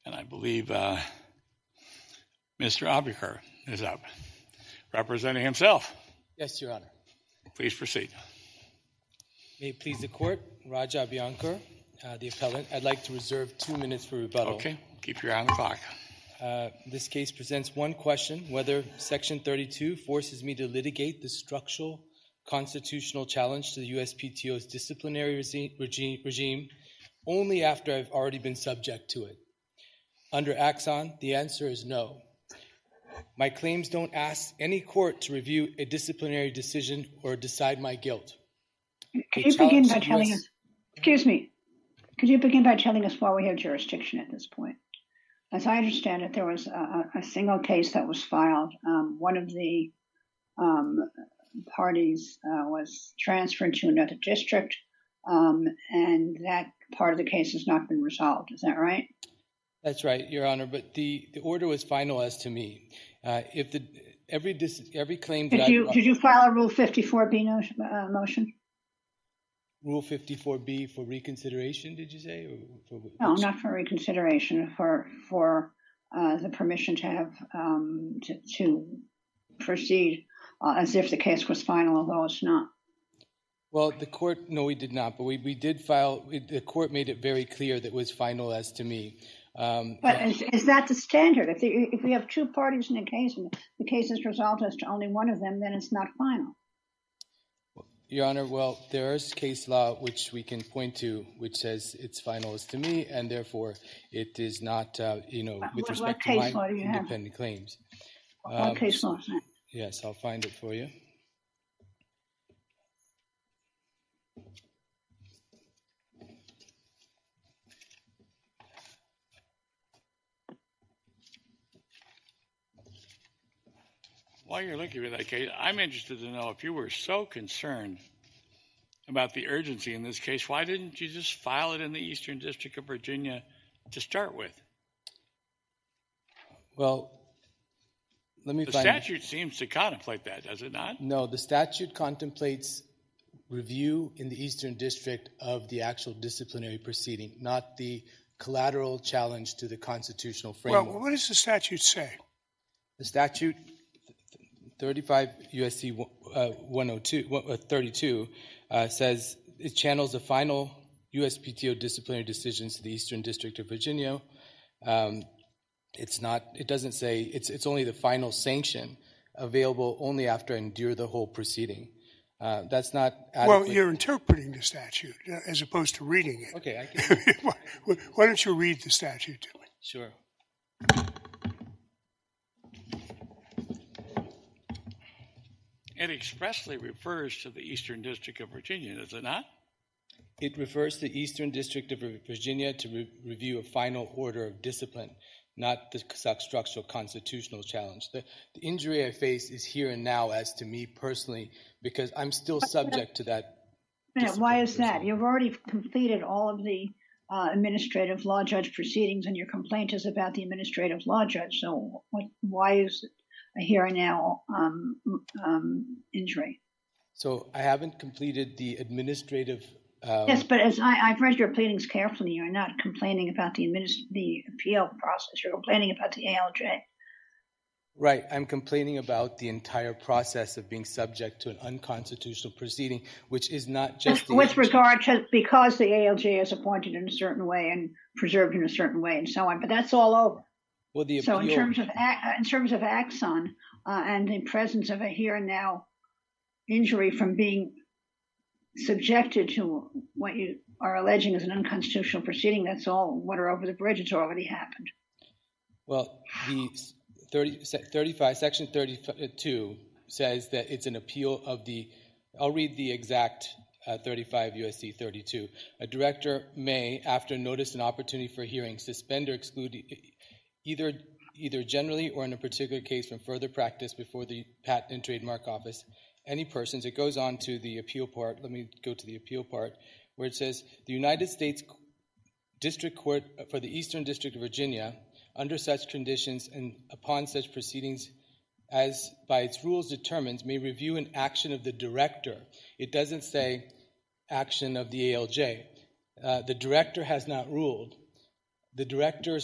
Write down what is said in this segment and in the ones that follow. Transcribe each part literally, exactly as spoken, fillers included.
And I believe uh, Mister Abikar is up, representing himself. Yes, Your Honor. Please proceed. May it please the Court, Raja Abhyankar, uh, the appellant. I'd like to reserve two minutes for rebuttal. Okay, keep your eye on the clock. Uh, this case presents one question, whether Section thirty-two forces me to litigate the structural constitutional challenge to the U S P T O's disciplinary regime, regime only after I've already been subject to it. Under Axon, the answer is no. My claims don't ask any court to review a disciplinary decision or decide my guilt. Could you begin by telling us, excuse me, could you begin by telling us why we have jurisdiction at this point? As I understand it, there was a, a single case that was filed. Um, one of the um, parties uh, was transferred to another district, um, and that part of the case has not been resolved. Is that right? That's right, Your Honor, but the, the order was final as to me. Uh, if the every dis, every claim that did you I, did you file a Rule fifty-four B no, uh, motion? Rule fifty-four B for reconsideration, did you say? Or for which? No, not for reconsideration. For for uh, the permission to have um, to, to proceed uh, as if the case was final, although it's not. Well, the court, no, we did not, but we, we did file. The court made it very clear that it was final as to me. Um, but is, is that the standard? If, the, if we have two parties in a case and the case is resolved as to only one of them, then it's not final. Your Honor, well, there is case law which we can point to which says it's final as to me, and therefore it is not, uh, you know, with what, respect what to my independent have? claims. What Um, case law is that? Yes, I'll find it for you. While you're looking at that case, I'm interested to know if you were so concerned about the urgency in this case, why didn't you just file it in the Eastern District of Virginia to start with? Well, let me the find... The statute seems to contemplate that, does it not? No, the statute contemplates review in the Eastern District of the actual disciplinary proceeding, not the collateral challenge to the constitutional framework. Well, what does the statute say? The statute... thirty-five U S C uh, one oh two, thirty-two uh, says it channels the final U S P T O disciplinary decisions to the Eastern District of Virginia. Um, it's not. It doesn't say it's. It's only the final sanction available only after I endure the whole proceeding. Uh, that's not adequate. Well, you're interpreting the statute uh, as opposed to reading it. Okay, I can. why, why don't you read the statute to me? Sure. It expressly refers to the Eastern District of Virginia, does it not? It refers to the Eastern District of Virginia to re- review a final order of discipline, not the structural constitutional challenge. The, the injury I face is here and now as to me personally, because I'm still subject to that. Why is that? You've already completed all of the uh, administrative law judge proceedings, and your complaint is about the administrative law judge. So what, why is it a here and now um, um, injury? So I haven't completed the administrative... Um, yes, but as I, I've read your pleadings carefully, you're not complaining about the administ- the appeal process. You're complaining about the A L J. Right. I'm complaining about the entire process of being subject to an unconstitutional proceeding, which is not just... With the regard to, because the A L J is appointed in a certain way and preserved in a certain way and so on, but that's all over. Well, the so appeal, in terms of in terms of Axon uh, and the presence of a here and now injury from being subjected to what you are alleging is an unconstitutional proceeding, that's all water over the bridge. It's already happened. Well, the thirty, thirty-five, Section thirty-two says that it's an appeal of the, I'll read the exact uh, thirty-five U S C thirty-two. A director may, after notice and opportunity for hearing, suspend or exclude either either generally or in a particular case from further practice before the Patent and Trademark Office, any persons. It goes on to the appeal part. Let me go to the appeal part, where it says, the United States District Court for the Eastern District of Virginia, under such conditions and upon such proceedings as by its rules determines, may review an action of the director. It doesn't say action of the A L J. Uh, the director has not ruled. The director's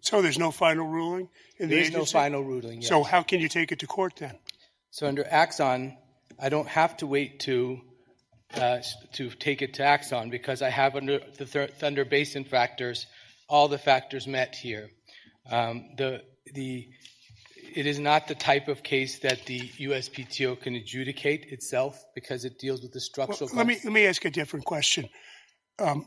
So there's no final ruling in the There is agency? no final ruling yet. So how can you take it to court then? So under Axon, I don't have to wait to uh, to take it to Axon because I have under the th- Thunder Basin factors, all the factors met here. Um, the the it is not the type of case that the U S P T O can adjudicate itself because it deals with the structural. Well, let me let me ask a different question. Um,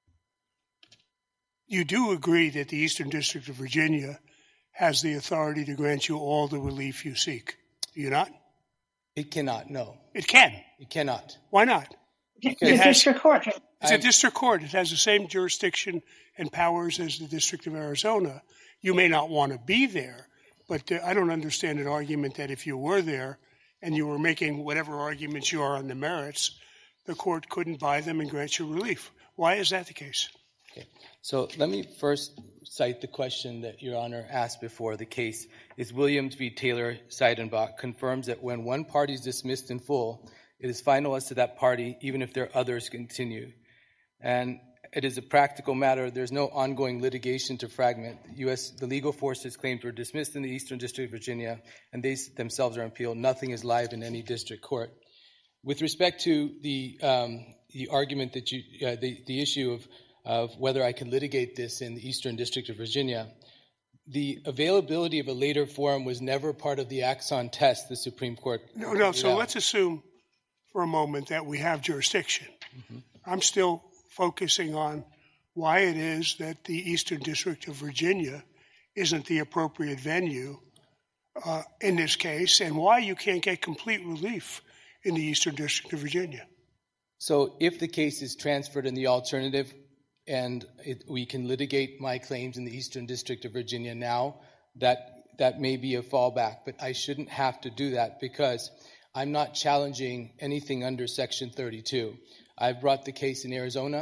you do agree that the Eastern District of Virginia has the authority to grant you all the relief you seek, do you not? It cannot. No, It can. it cannot. Why not? The It has- district court. It's a I'm- district court. It has the same jurisdiction and powers as the District of Arizona. You may not want to be there, but uh, I don't understand an argument that if you were there and you were making whatever arguments you are on the merits, the court couldn't buy them and grant you relief. Why is that the case? Okay. So let me first cite the question that Your Honor asked before the case. Is Williams v. Taylor Seidenbach confirms that when one party is dismissed in full, it is final as to that party, even if there are others continue. And it is a practical matter. There's no ongoing litigation to fragment. The U S the legal forces claimed were dismissed in the Eastern District of Virginia, and they themselves are appealed. Nothing is live in any district court. With respect to the um, the argument that you uh, the the issue of of whether I can litigate this in the Eastern District of Virginia, the availability of a later forum was never part of the Axon test the Supreme Court. No, no. So Yeah. let's assume for a moment that we have jurisdiction. Mm-hmm. I'm still focusing on why it is that the Eastern District of Virginia isn't the appropriate venue uh, in this case, and why you can't get complete relief in the Eastern District of Virginia. So if the case is transferred in the alternative and it, we can litigate my claims in the Eastern District of Virginia now, that that may be a fallback, but I shouldn't have to do that because I'm not challenging anything under Section thirty-two. I've brought the case in Arizona,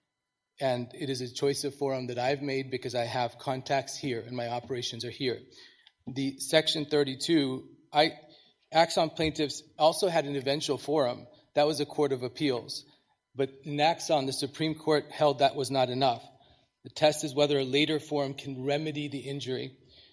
and it is a choice of forum that I've made because I have contacts here and my operations are here. The Section thirty-two, I, Axon plaintiffs also had an eventual forum. That was a court of appeals. But in Axon, the Supreme Court held that was not enough. The test is whether a later forum can remedy the injury.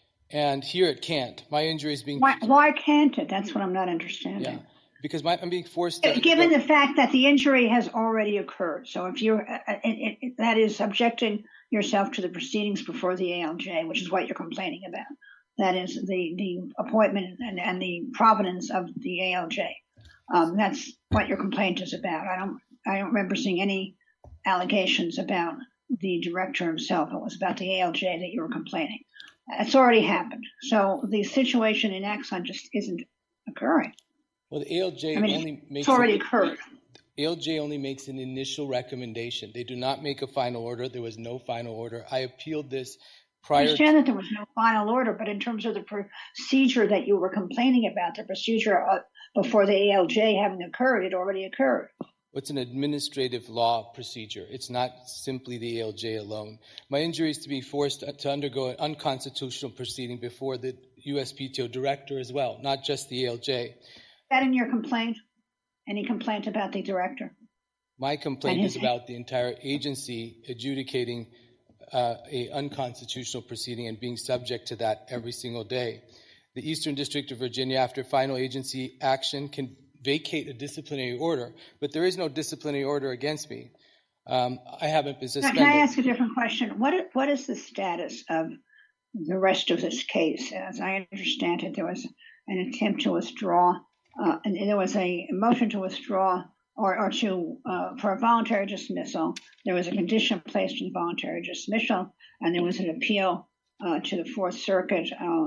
And here it can't. My injury is being... Why, why can't it? That's what I'm not understanding. Yeah, because my, I'm being forced to... Given the fact that the injury has already occurred, so if you're, uh, it, it, that is subjecting yourself to the proceedings before the A L J, which is what you're complaining about. That is the, the appointment and, and the provenance of the A L J. Um, that's what your complaint is about. I don't, I don't remember seeing any allegations about the director himself. It was about the A L J that you were complaining. It's already happened. So the situation in Axon just isn't occurring. Well, the A L J I mean, only makes... it's already an, occurred. A L J only makes an initial recommendation. They do not make a final order. There was no final order. I appealed this I prior understand to... that there was no final order, but in terms of the procedure that you were complaining about, the procedure uh, before the A L J having occurred, it already occurred. It's an administrative law procedure. It's not simply the A L J alone. My injury is to be forced to undergo an unconstitutional proceeding before the U S P T O director as well, not just the A L J. Is that in your complaint? Any complaint about the director? My complaint And is his- about the entire agency adjudicating uh, a unconstitutional proceeding and being subject to that every single day. The Eastern District of Virginia, after final agency action, can vacate a disciplinary order, but there is no disciplinary order against me. Um, I haven't been Can suspended. I ask a different question? What i- What is the status of the rest of this case? As I understand it, there was an attempt to withdraw, uh, and there was a motion to withdraw or, or to uh, for a voluntary dismissal. There was a condition placed on voluntary dismissal, and there was an appeal uh, to the Fourth Circuit uh,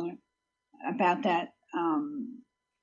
about that um,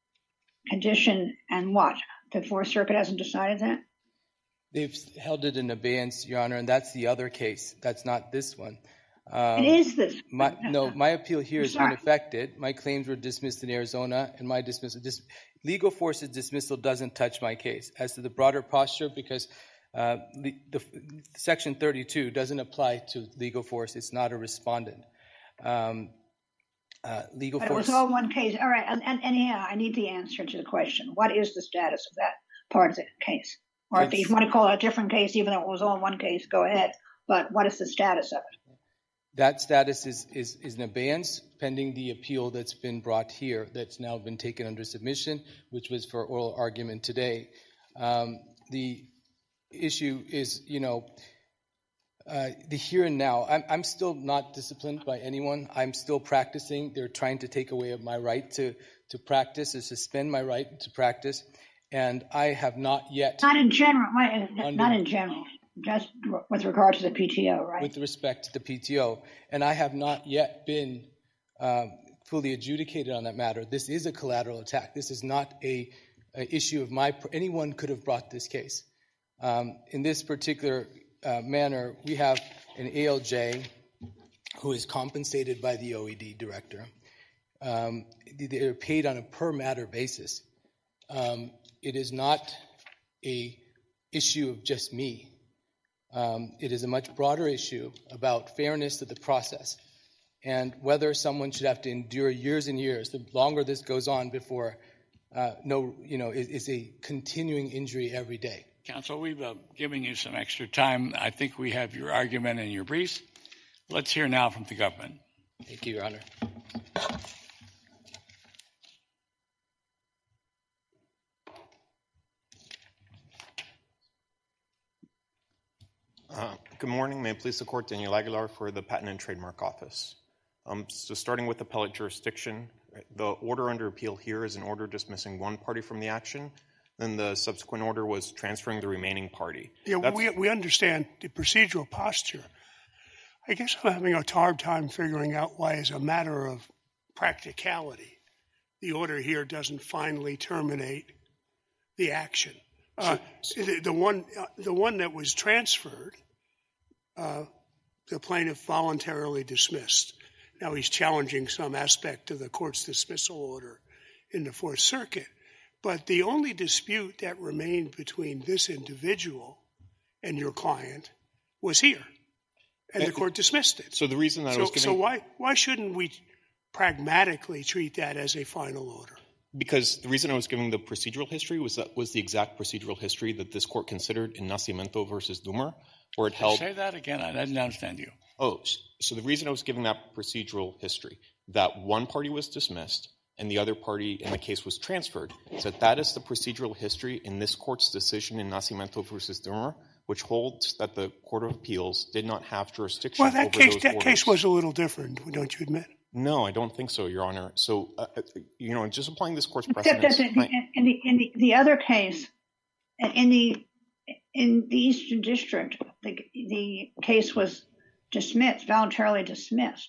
condition. And what? The Fourth Circuit hasn't decided that? They've held it in abeyance, Your Honor, and that's the other case. That's not this one. Um, It is this. My, no, my appeal here I'm is sorry. unaffected. My claims were dismissed in Arizona, and my dismissal, dis, legal forces dismissal doesn't touch my case. As to the broader posture, because uh, the, the Section thirty-two doesn't apply to legal force. It's not a respondent. Um, uh, legal But it force. was all one case. All right. And, and anyhow, I need the answer to the question. What is the status of that part of the case? Or if It's- you want to call it a different case, even though it was all one case, go ahead. But what is the status of it? That status is, is, is in abeyance pending the appeal that's been brought here, that's now been taken under submission, which was for oral argument today. Um, the issue is, you know, uh, the here and now. I'm, I'm still not disciplined by anyone. I'm still practicing. They're trying to take away my right to, to practice, or suspend my right to practice. And I have not yet. Not in general. Not in general. Just with regard to the P T O, right? With respect to the P T O. And I have not yet been um, fully adjudicated on that matter. This is a collateral attack. This is not a, a issue of my – anyone could have brought this case. Um, in this particular uh, manner, we have an A L J who is compensated by the O E D director. Um, they're paid on a per-matter basis. Um, it is not a issue of just me. Um, it is a much broader issue about fairness of the process and whether someone should have to endure years and years. The longer this goes on before uh, no, you know, is, is a continuing injury every day. Counsel, we've uh, given you some extra time. I think we have your argument and your briefs. Let's hear now from the government. Thank you, Your Honor. Uh, good morning. May it please the Court, Daniel Aguilar for the Patent and Trademark Office. Um, so starting with appellate jurisdiction, the order under appeal here is an order dismissing one party from the action. Then the subsequent order was transferring the remaining party. Yeah, we, we understand the procedural posture. I guess I'm having a hard time figuring out why, as a matter of practicality, the order here doesn't finally terminate the action. Uh, the, the one, uh, the one that was transferred, uh, the plaintiff voluntarily dismissed. Now he's challenging some aspect of the court's dismissal order in the Fourth Circuit. But the only dispute that remained between this individual and your client was here, and the court dismissed it. So the reason that so, I was giving, so why why shouldn't we pragmatically treat that as a final order? Because the reason I was giving the procedural history was that was the exact procedural history that this court considered in Nacimiento versus Doomer, where it held. Say that again. I didn't understand you. Oh, so the reason I was giving that procedural history, that one party was dismissed and the other party in the case was transferred, so that is the procedural history in this court's decision in Nacimiento versus Doomer, which holds that the Court of Appeals did not have jurisdiction well, that over case, those that orders. case was a little different, don't you admit? No, I don't think so, Your Honor. So, uh, you know, just applying this court's Except precedents. that the, in the in the, the other case, in the in the Eastern District, the the case was dismissed, voluntarily dismissed.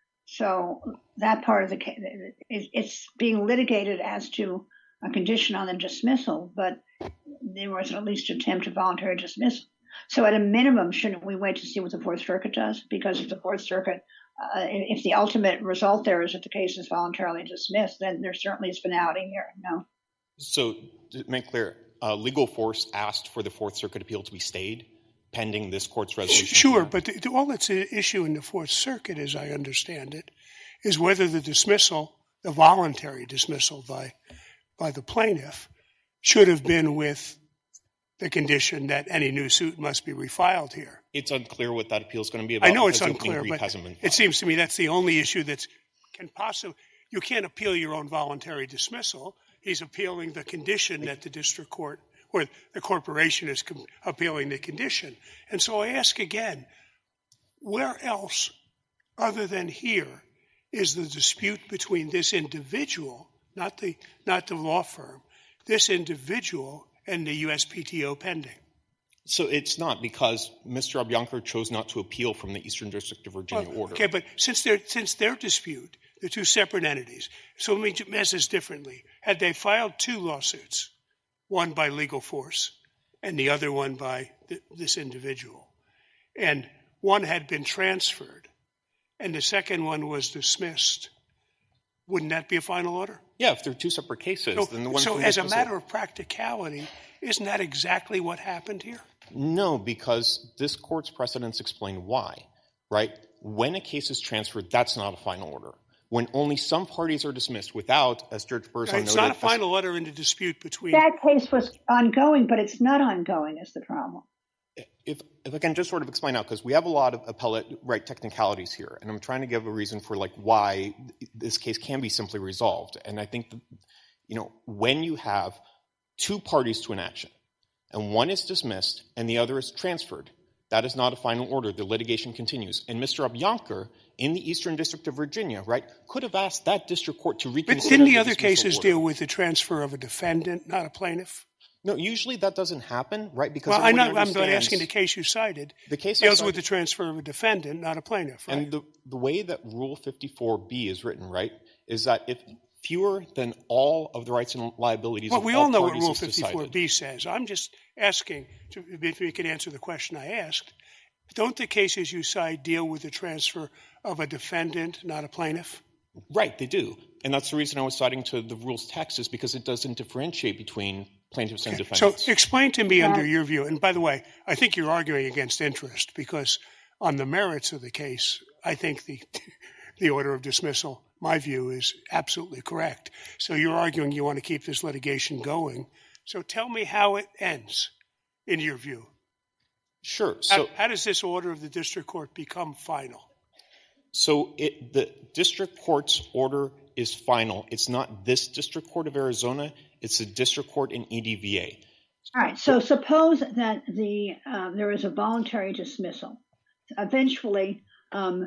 So that part of the case, it's being litigated as to a condition on the dismissal, but there was at least an attempt at voluntary dismissal. So at a minimum, shouldn't we wait to see what the Fourth Circuit does? Because if the Fourth Circuit, uh, if the ultimate result there is that the case is voluntarily dismissed, then there certainly is finality here. No. So to make clear, uh, Legal Force asked for the Fourth Circuit appeal to be stayed pending this court's resolution. Sure, here. but the, the, all that's an issue in the Fourth Circuit, as I understand it, is whether the dismissal, the voluntary dismissal by by the plaintiff, should have been with the condition that any new suit must be refiled here. It's unclear what that appeal is going to be about. I know it's because the opening unclear, brief but hasn't been it filed. seems to me that's the only issue that can possibly – you can't appeal your own voluntary dismissal. He's appealing the condition that the district court or the corporation is com- appealing the condition. And so I ask again, where else other than here is the dispute between this individual, not the not the law firm, this individual and the U S P T O pending? So it's not, because Mister Abiancar chose not to appeal from the Eastern District of Virginia Well, order. Okay, but since they're since their dispute, they're two separate entities. So let me ask this differently. Had they filed two lawsuits, one by Legal Force and the other one by th- this individual, and one had been transferred and the second one was dismissed, wouldn't that be a final order? Yeah, if they're two separate cases, So, then the one so from as a dismissal- matter of practicality, isn't that exactly what happened here? No, because this court's precedents explain why, right? When a case is transferred, that's not a final order. When only some parties are dismissed without, as Judge Berzon It's noted, not a final order in the dispute between. That case was ongoing, but it's not ongoing is the problem. If if I can just sort of explain out, because we have a lot of appellate right technicalities here, and I'm trying to give a reason for like why this case can be simply resolved. And I think that, you know, when you have two parties to an action, and one is dismissed and the other is transferred, that is not a final order. The litigation continues. And Mister Abjanker, in the Eastern District of Virginia, right, could have asked that district court to reconsider. But didn't the, the other cases order. deal with the transfer of a defendant, not a plaintiff? No, usually that doesn't happen, right? Because well, I'm not. I'm not understands asking the case you cited. The case deals cited, with the transfer of a defendant, not a plaintiff, right? And the the way that Rule fifty-four B is written, right, is that if fewer than all of the rights and liabilities well, of we all all know what parties Rule is fifty-four B says. I'm just asking to, if you could answer the question I asked. Don't the cases you cite deal with the transfer of a defendant, not a plaintiff? Right, they do. And that's the reason I was citing to the rule's text, is because it doesn't differentiate between plaintiffs and Okay. defendants. So explain to me Yeah. under your view, and by the way, I think you're arguing against interest, because on the merits of the case, I think the the order of dismissal, my view, is absolutely correct. So you're arguing you want to keep this litigation going. So tell me how it ends, in your view. Sure. So, How, how does this order of the district court become final? so it, the district court's order is final. It's not this district court of Arizona. It's the district court in E D V A. All right. So suppose that the um, there is a voluntary dismissal. Eventually, um,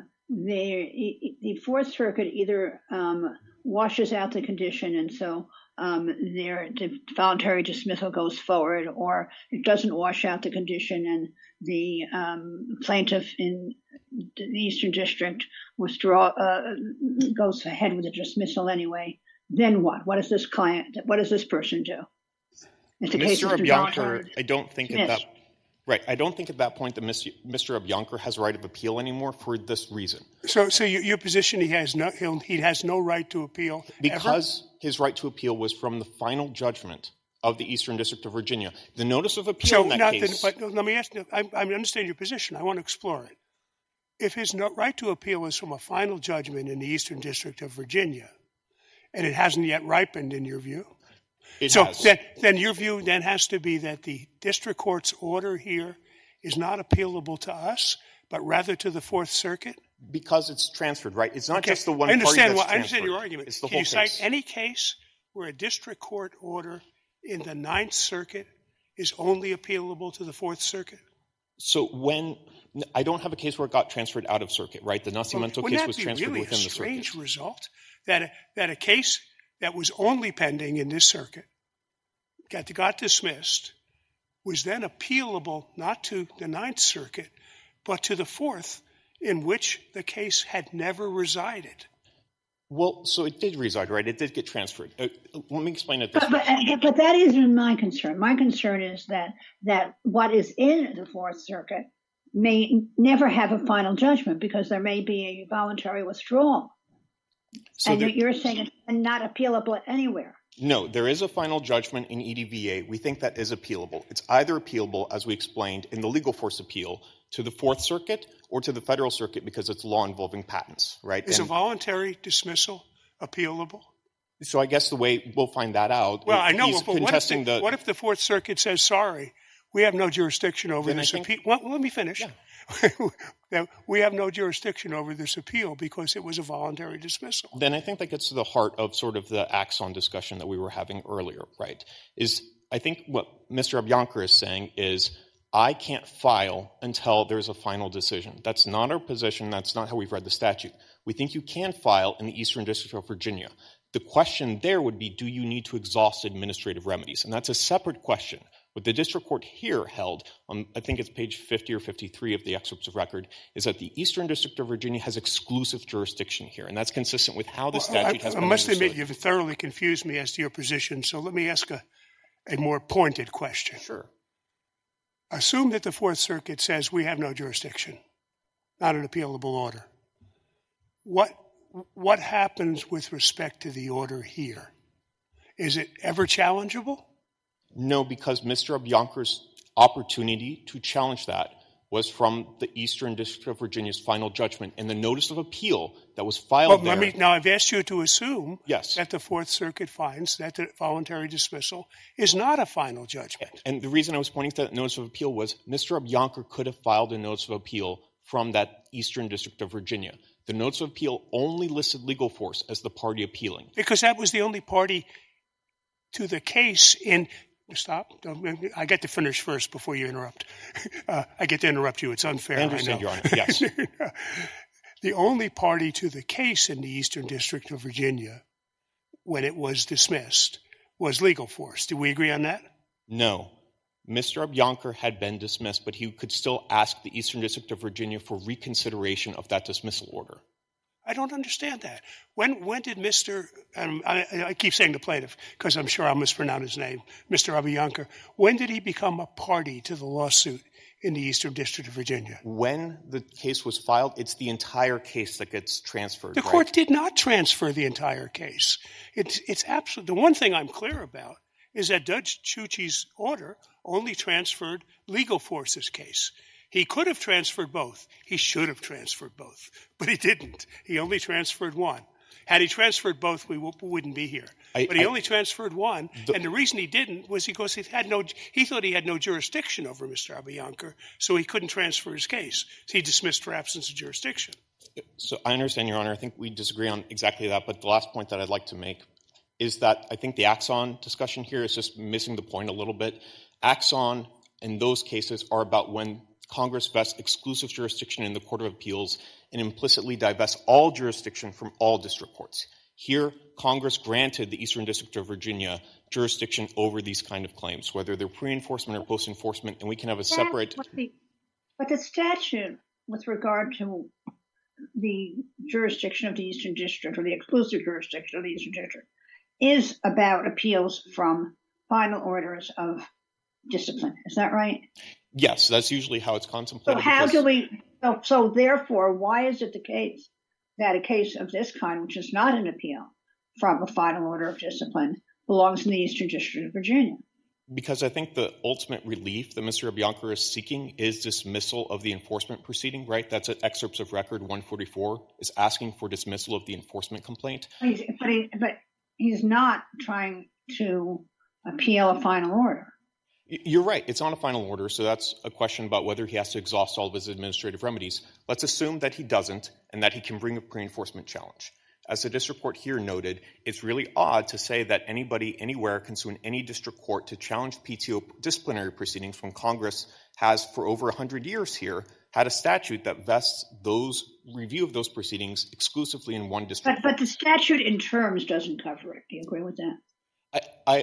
the the Fourth Circuit either um, washes out the condition, and so um, their the voluntary dismissal goes forward, or it doesn't wash out the condition, and the um, plaintiff in the Eastern District withdraw uh, goes ahead with the dismissal anyway. Then what? What does this client? What does this person do? If the case Mister has been Abjanker, voluntarily I don't think at dismissed. that right. I don't think at that point that Mister Abjanker has a right of appeal anymore for this reason. So, so your, your position, he has no he'll, he has no right to appeal Because ever? his right to appeal was from the final judgment of the Eastern District of Virginia. The notice of appeal So, in that not case. the, but let me ask you. I, I understand your position. I want to explore it. If his no, right to appeal is from a final judgment in the Eastern District of Virginia, and it hasn't yet ripened, in your view, it so has. then, then your view then has to be that the district court's order here is not appealable to us, but rather to the Fourth Circuit. Because it's transferred, right? It's not Okay. just the one I understand. party that's What, I understand transferred. your argument. It's the Can whole you cite case. any case where a district court order in the Ninth Circuit is only appealable to the Fourth Circuit? So when I don't have a case where it got transferred out of circuit, right? The Nascimento Wouldn't case that was be transferred really within a the strange circuit. result that a, that a case that was only pending in this circuit got got dismissed, was then appealable not to the Ninth Circuit but to the Fourth, in which the case had never resided. Well, so it did reside, right? It did get transferred. Uh, let me explain it this But, way. but, but that isn't my concern. My concern is that that what is in the Fourth Circuit may never have a final judgment because there may be a voluntary withdrawal. So and there- you're saying it's not appealable anywhere. No, there is a final judgment in E D V A. We think that is appealable. It's either appealable, as we explained, in the legal force appeal to the Fourth Circuit or to the Federal Circuit because it's law involving patents, right? Is And a voluntary dismissal appealable? so I guess the way we'll find that out. Well, I know, he's but what if, contesting the, the. what if the Fourth Circuit says, sorry, we have no jurisdiction over Then I this think- appeal? Well, let me finish. Yeah. That we have no jurisdiction over this appeal because it was a voluntary dismissal. Then I think that gets to the heart of sort of the axon discussion that we were having earlier, right? Is I think what Mister Abjanker is saying is I can't file until there's a final decision. That's not our position. That's not how we've read the statute. We think you can file in the Eastern District of Virginia. The question there would be, do you need to exhaust administrative remedies? And that's a separate question. What the district court here held, on I think it's page fifty or fifty-three of the excerpts of record, is that the Eastern District of Virginia has exclusive jurisdiction here, and that's consistent with how the statute I, has I been must understood. admit you've thoroughly confused me as to your position, so let me ask a, a more pointed question. Sure. Assume that the Fourth Circuit says we have no jurisdiction, not an appealable order. What what happens with respect to the order here? Is it ever challengeable? No, because Mister Abjanker's opportunity to challenge that was from the Eastern District of Virginia's final judgment, and the notice of appeal that was filed well, there. Let me, now, I've asked you to assume yes. that the Fourth Circuit finds that the voluntary dismissal is not a final judgment. And the reason I was pointing to that notice of appeal was Mister Abiancar could have filed a notice of appeal from that Eastern District of Virginia. The notice of appeal only listed legal force as the party appealing. Because that was the only party to the case in – stop. I get to finish first before you interrupt. Uh, I get to interrupt you. It's unfair. I understand, I Your Honor. Yes. The only party to the case in the Eastern District of Virginia when it was dismissed was legal force. Do we agree on that? No. Mister Abiancar had been dismissed, but he could still ask the Eastern District of Virginia for reconsideration of that dismissal order. I don't understand that. When when did Mister Um, I, I keep saying the plaintiff because I'm sure I'll mispronounce his name, Mister Abiancar, when did he become a party to the lawsuit in the Eastern District of Virginia? When the case was filed, it's the entire case that gets transferred. The right? court did not transfer the entire case. It's it's absolute. The one thing I'm clear about is that Judge Chuchi's order only transferred legal force's case. He could have transferred both. He should have transferred both, but he didn't. He only transferred one. Had he transferred both, we w- wouldn't be here. I, but he I, only transferred one, the, and the reason he didn't was because he had no. He thought he had no jurisdiction over Mister Abiancar, so he couldn't transfer his case. So he dismissed for absence of jurisdiction. So I understand, Your Honor. I think we disagree on exactly that. But the last point that I'd like to make is that I think the Axon discussion here is just missing the point a little bit. Axon in those cases are about when Congress vests exclusive jurisdiction in the Court of Appeals and implicitly divests all jurisdiction from all district courts. Here, Congress granted the Eastern District of Virginia jurisdiction over these kind of claims, whether they're pre-enforcement or post-enforcement, and we can have a separate— But the, but the statute with regard to the jurisdiction of the Eastern District or the exclusive jurisdiction of the Eastern District is about appeals from final orders of discipline. Is that right? Yes, that's usually how it's contemplated. So how do we so, so therefore, why is it the case that a case of this kind, which is not an appeal from a final order of discipline, belongs in the Eastern District of Virginia? Because I think the ultimate relief that Mister Abiancar is seeking is dismissal of the enforcement proceeding, right? That's at excerpts of record one forty-four, is asking for dismissal of the enforcement complaint. He's, but, he, but he's not trying to appeal a final order. You're right. It's on a final order, so that's a question about whether he has to exhaust all of his administrative remedies. Let's assume that he doesn't and that he can bring a pre-enforcement challenge. As the district court here noted, it's really odd to say that anybody anywhere can sue in any district court to challenge P T O disciplinary proceedings when Congress has, for over one hundred years here, had a statute that vests those review of those proceedings exclusively in one district But, court. but the statute in terms doesn't cover it. Do you agree with that? I, I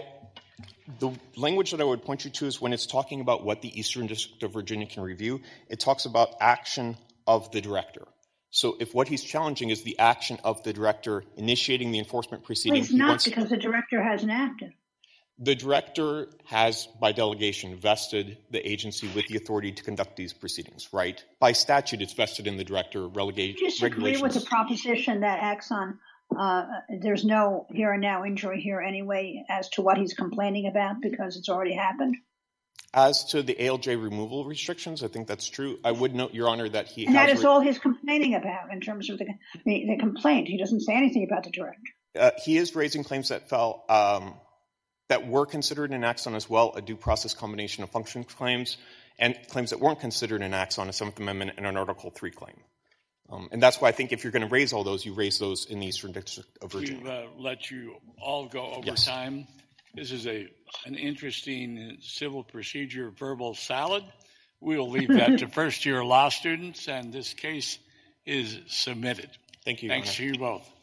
The language that I would point you to is when it's talking about what the Eastern District of Virginia can review, it talks about action of the director. So if what he's challenging is the action of the director initiating the enforcement proceeding— Well, it's not wants, because the director hasn't acted. The director has, by delegation, vested the agency with the authority to conduct these proceedings, right? By statute, it's vested in the director. Relegate, Do you disagree with the proposition that Axon Uh, there's no here and now injury here anyway as to what he's complaining about because it's already happened? As to the A L J removal restrictions, I think that's true. I would note, Your Honor, that he and has— that is all he's complaining about in terms of the, the, the complaint. He doesn't say anything about the director. Uh, he is raising claims that fell, um, that were considered in Axon as well, a due process combination of function claims, and claims that weren't considered in Axon, a Seventh Amendment and an Article three claim. Um, and that's why I think if you're going to raise all those, you raise those in the Eastern District of Virginia. We've uh, let you all go over Yes. time. This is a an interesting civil procedure verbal salad. We'll leave that to first-year law students, and this case is submitted. Thank you, Your Thanks Honor. to you both.